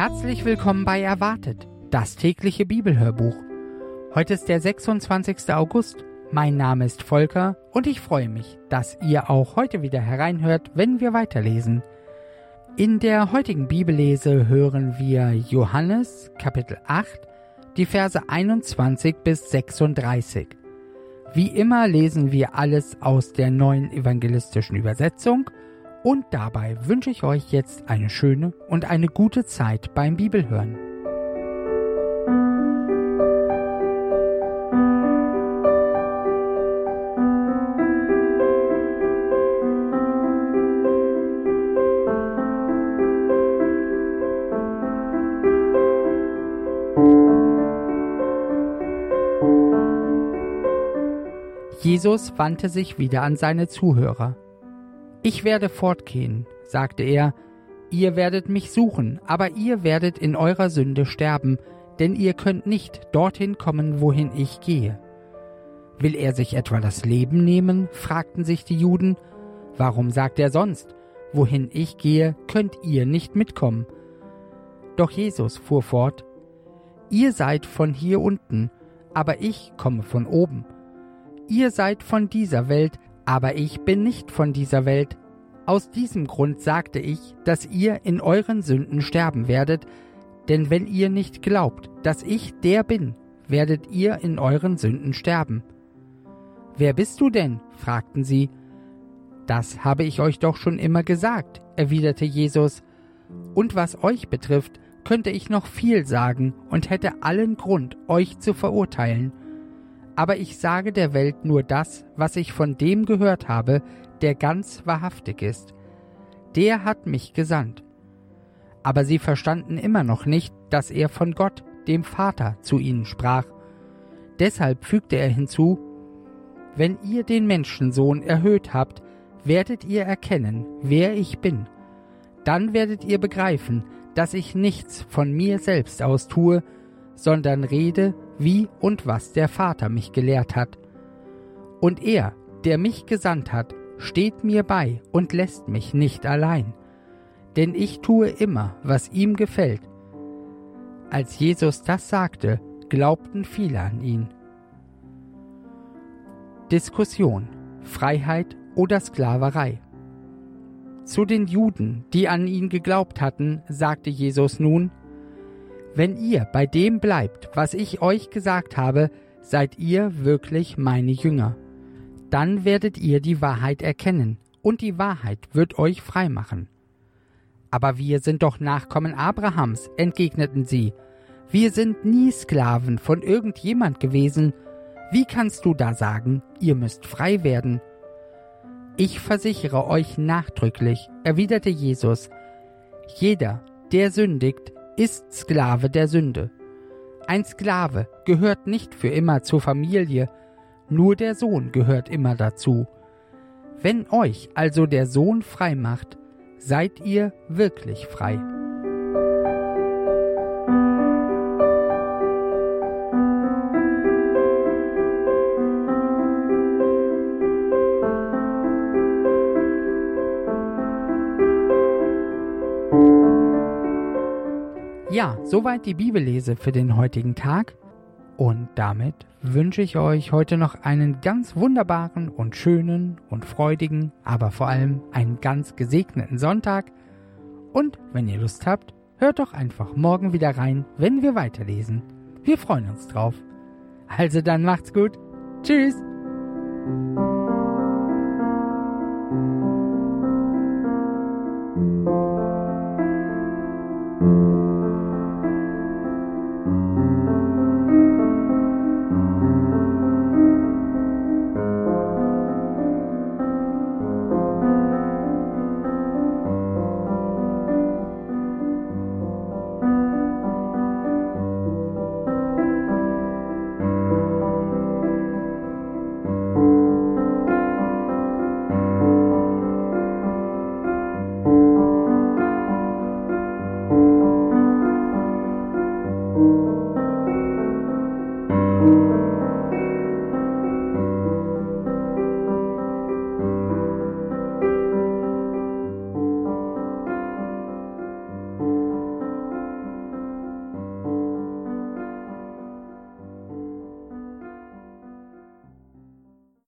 Herzlich willkommen bei Erwartet, das tägliche Bibelhörbuch. Heute ist der 26. August. Mein Name ist Volker und ich freue mich, dass ihr auch heute wieder hereinhört, wenn wir weiterlesen. In der heutigen Bibellese hören wir Johannes, Kapitel 8, die Verse 21 bis 36. Wie immer lesen wir alles aus der neuen evangelistischen Übersetzung und dabei wünsche ich euch jetzt eine schöne und eine gute Zeit beim Bibelhören. Jesus wandte sich wieder an seine Zuhörer. »Ich werde fortgehen«, sagte er, »ihr werdet mich suchen, aber ihr werdet in eurer Sünde sterben, denn ihr könnt nicht dorthin kommen, wohin ich gehe.« »Will er sich etwa das Leben nehmen?« fragten sich die Juden. »Warum sagt er sonst, wohin ich gehe, könnt ihr nicht mitkommen?« Doch Jesus fuhr fort, »Ihr seid von hier unten, aber ich komme von oben. Ihr seid von dieser Welt, aber ich bin nicht von dieser Welt. Aus diesem Grund sagte ich, dass ihr in euren Sünden sterben werdet, denn wenn ihr nicht glaubt, dass ich der bin, werdet ihr in euren Sünden sterben.« »Wer bist du denn?« fragten sie. »Das habe ich euch doch schon immer gesagt«, erwiderte Jesus. »Und was euch betrifft, könnte ich noch viel sagen und hätte allen Grund, euch zu verurteilen. Aber ich sage der Welt nur das, was ich von dem gehört habe, der ganz wahrhaftig ist. Der hat mich gesandt.« Aber sie verstanden immer noch nicht, dass er von Gott, dem Vater, zu ihnen sprach. Deshalb fügte er hinzu, »Wenn ihr den Menschensohn erhöht habt, werdet ihr erkennen, wer ich bin. Dann werdet ihr begreifen, dass ich nichts von mir selbst aus tue, sondern rede, wie und was der Vater mich gelehrt hat. Und er, der mich gesandt hat, steht mir bei und lässt mich nicht allein. Denn ich tue immer, was ihm gefällt.« Als Jesus das sagte, glaubten viele an ihn. Diskussion: Freiheit oder Sklaverei? Zu den Juden, die an ihn geglaubt hatten, sagte Jesus nun, »Wenn ihr bei dem bleibt, was ich euch gesagt habe, seid ihr wirklich meine Jünger. Dann werdet ihr die Wahrheit erkennen, und die Wahrheit wird euch frei machen.« »Aber wir sind doch Nachkommen Abrahams«, entgegneten sie. »Wir sind nie Sklaven von irgendjemand gewesen. Wie kannst du da sagen, ihr müsst frei werden?« »Ich versichere euch nachdrücklich«, erwiderte Jesus, »jeder, der sündigt, ist Sklave der Sünde. Ein Sklave gehört nicht für immer zur Familie, nur der Sohn gehört immer dazu. Wenn euch also der Sohn frei macht, seid ihr wirklich frei.« Ja, soweit die Bibellese für den heutigen Tag. Und damit wünsche ich euch heute noch einen ganz wunderbaren und schönen und freudigen, aber vor allem einen ganz gesegneten Sonntag. Und wenn ihr Lust habt, hört doch einfach morgen wieder rein, wenn wir weiterlesen. Wir freuen uns drauf. Also dann macht's gut. Tschüss.